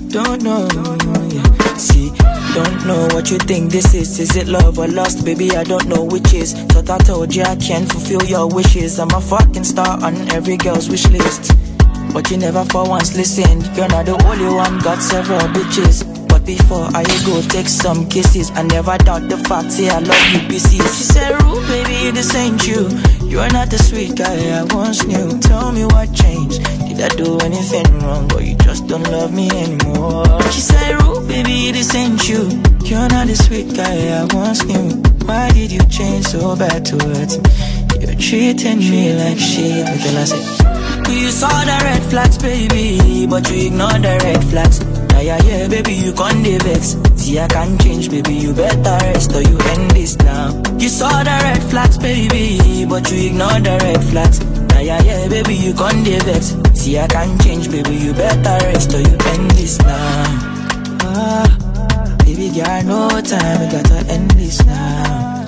Don't know, yeah. See, don't know what you think this is. Is it love or lust? Baby, I don't know which is. Thought I told you I can't fulfill your wishes. I'm a fucking star on every girl's wish list, but you never for once listened. You're not the only one, got several bitches. But before I go take some kisses, I never doubt the fact, say I love you pieces. She said, Rue, baby, this ain't you. You're not the sweet guy I once knew. Tell me what changed. Did I do anything wrong, or you just don't love me anymore? She said, Rue, baby, this ain't you. You're not the sweet guy I once knew. Why did you change so bad towards me? You're treating me like shit. Until I said, you saw the red flags, baby, but you ignored the red flags. Yeah, baby, you can't vex. See, I can't change, baby, you better rest or you end this now. You saw the red flags, baby, but you ignored the red flags. Yeah, baby, you can't vex. See, I can't change, baby, you better rest or you end this now. Baby, got no time, we gotta end this now.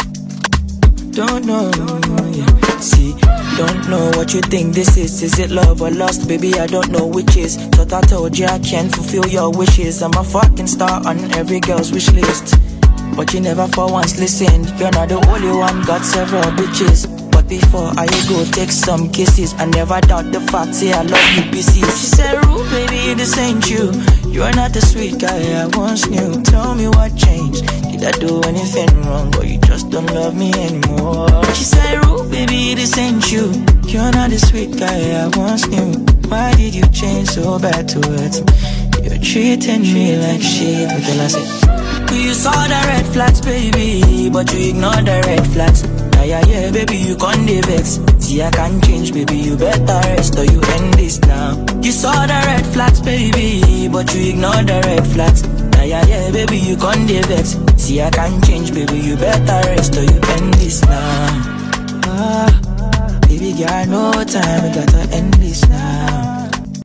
Don't know, yeah. See, don't know what you think this is. Is it love or lust? Baby, I don't know which is. Thought I told you I can't fulfill your wishes. I'm a fucking star on every girl's wish list, but you never for once listened. You're not the only one, got several bitches. But before I go take some kisses, I never doubt the fact, say I love you pieces. She said, Rue, baby, this ain't you. You're not the sweet guy I once knew. Tell me what changed. Did I do anything wrong, or you just don't love me anymore? She said, Rue, baby, this ain't you. You're not the sweet guy I once knew. Why did you change so bad towards me? You're treating me like shit. Until I said, you saw the red flags, baby, but you ignored the red flags. Yeah, baby, you can't vex. See, I can't change, baby, you better rest or you end this now. You saw the red flags, baby, but you ignored the red flags. Yeah, baby, you can't vex. See, I can't change, baby, you better rest or you end this now. Baby, got no time, we gotta end this now.